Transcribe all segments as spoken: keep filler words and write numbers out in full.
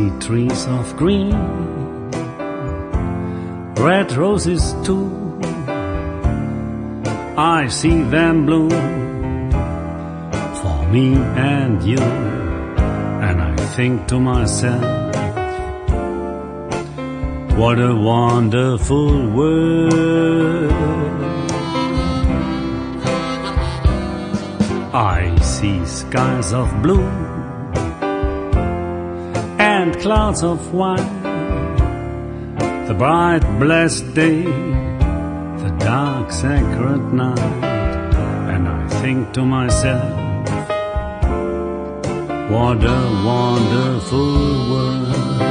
see trees of green, red roses too. I see them bloom for me and you. And I think to myself, what a wonderful world. I see skies of blue and clouds of white, the bright blessed day, the dark sacred night. And I think to myself, what a wonderful world.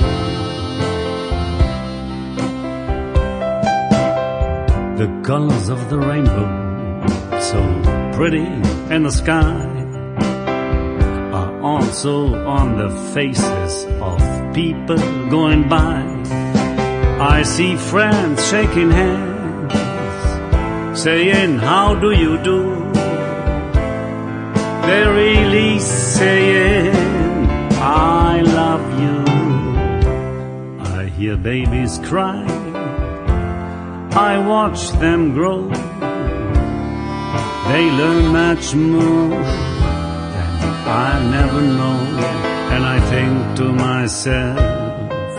The colors of the rainbow, so pretty in the sky, are also on the faces of people going by. I see friends shaking hands, saying, how do you do? They're really saying, I love you. I hear babies cry, I watch them grow. They learn much more than I'll never know. And I think to myself,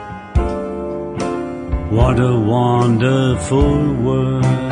what a wonderful world.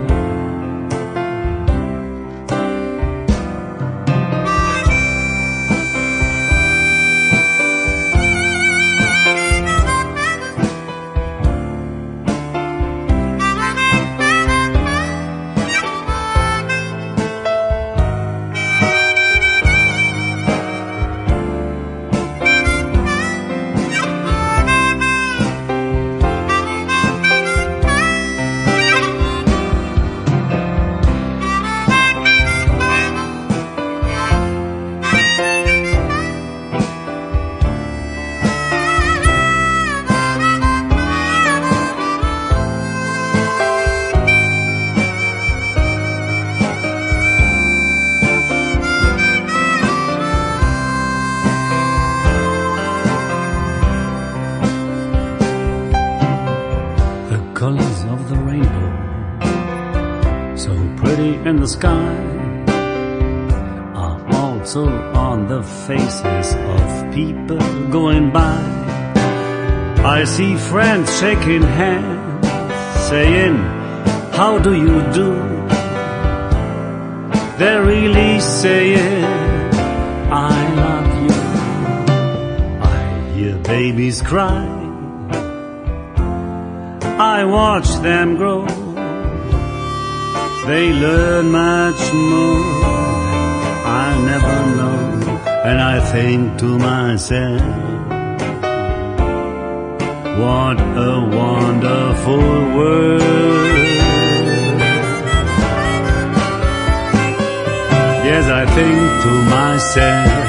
Colors of the rainbow, so pretty in the sky, are also on the faces of people going by. I see friends shaking hands, saying, how do you do? They're really saying, I love you. I hear babies cry, I watch them grow. They learn much more than I never know. And I think to myself, what a wonderful world. Yes, I think to myself,